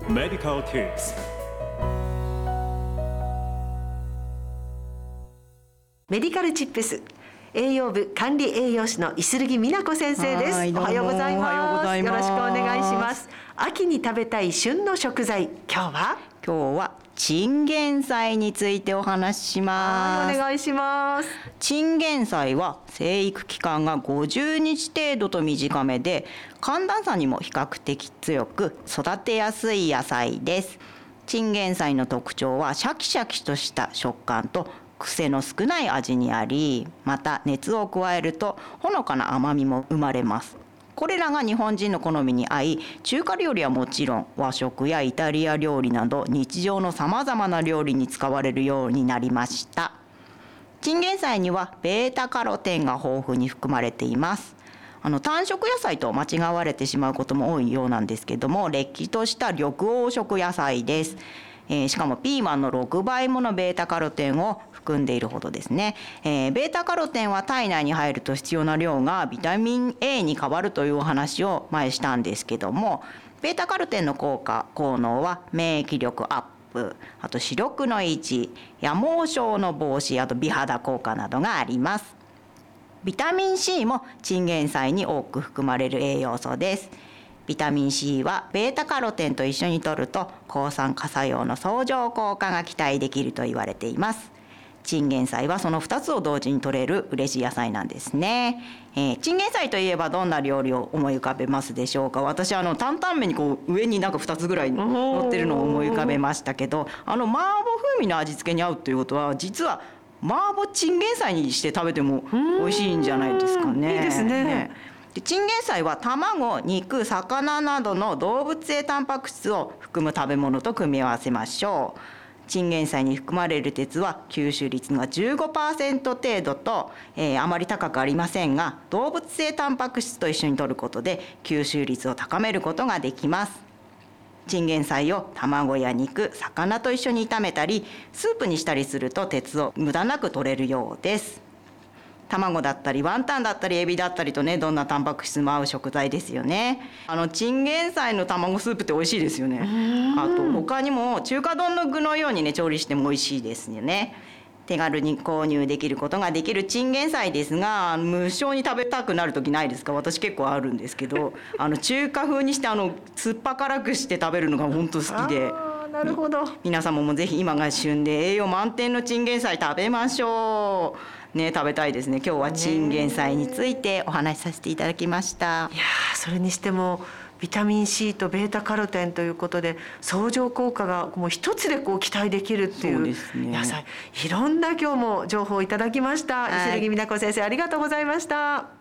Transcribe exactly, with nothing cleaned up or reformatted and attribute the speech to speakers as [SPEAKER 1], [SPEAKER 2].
[SPEAKER 1] Medical Tips。
[SPEAKER 2] メディカルチップス、栄養部管理栄養士のイスルギ美奈子先生です。おはようございます。よろしくお願いします。秋に食べたい旬の食材、今日は
[SPEAKER 3] 今日はチンゲン菜についてお話しします。
[SPEAKER 2] はい、お願いします。
[SPEAKER 3] チンゲン菜は生育期間がごじゅうにち程度と短めで、寒暖差にも比較的強く育てやすい野菜です。チンゲン菜の特徴はシャキシャキとした食感と癖の少ない味にあり、また熱を加えるとほのかな甘みも生まれます。これらが日本人の好みに合い、中華料理はもちろん和食やイタリア料理など日常のさまざまな料理に使われるようになりました。チンゲン菜にはベータカロテンが豊富に含まれています。あの単色野菜と間違われてしまうことも多いようなんですけども、れっきとした緑黄色野菜です。えー、しかもピーマンのろくばいものベータカロテンを含んでいるほどですね。えー、ベータカロテンは体内に入ると必要な量がビタミン A に変わるというお話を前したんですけども、ベータカロテンの効果効能は免疫力アップ、あと視力の維持、夜盲症の防止、あと美肌効果などがあります。ビタミン C もチンゲン菜に多く含まれる栄養素です。ビタミン C はベータカロテンと一緒に摂ると抗酸化作用の相乗効果が期待できると言われています。チンゲン菜はそのふたつを同時に摂れる嬉しい野菜なんですね。えー、チンゲン菜といえばどんな料理を思い浮かべますでしょうか。私あの担々麺にこう上になんかふたつぐらい乗ってるのを思い浮かべましたけど、あの麻婆風味の味付けに合うということは、実は麻婆チンゲン菜にして食べても美味しいんじゃないですかね。
[SPEAKER 2] いいですね。
[SPEAKER 3] ねでチンゲン菜は卵、肉、魚などの動物性タンパク質を含む食べ物と組み合わせましょう。チンゲン菜に含まれる鉄は吸収率が じゅうごパーセント 程度と、えー、あまり高くありませんが、動物性タンパク質と一緒に摂ることで吸収率を高めることができます。チンゲン菜を卵や肉、魚と一緒に炒めたりスープにしたりすると鉄を無駄なく摂れるようです。卵だったりワンタンだったりエビだったりとね、どんなタンパク質も合う食材ですよね。あのチンゲン菜の卵スープって美味しいですよね。あと他にも中華丼の具のようにね調理しても美味しいですよね。手軽に購入できることができるチンゲン菜ですが、無償に食べたくなる時ないですか。私結構あるんですけど、あの中華風にしてあの酸っぱ辛くして食べるのが本当好きで。
[SPEAKER 2] なるほど。
[SPEAKER 3] 皆様もぜひ今が旬で栄養満点のチンゲン菜食べましょう。ね、食べたいですね。今日はチンゲン菜についてお話しさせていただきました。いや
[SPEAKER 2] それにしてもビタミン C とベータカロテンということで相乗効果がもう一つでこう期待できるっていう野菜、いろんな今日も情報をいただきました。イスルギ美奈子先生、ありがとうございました。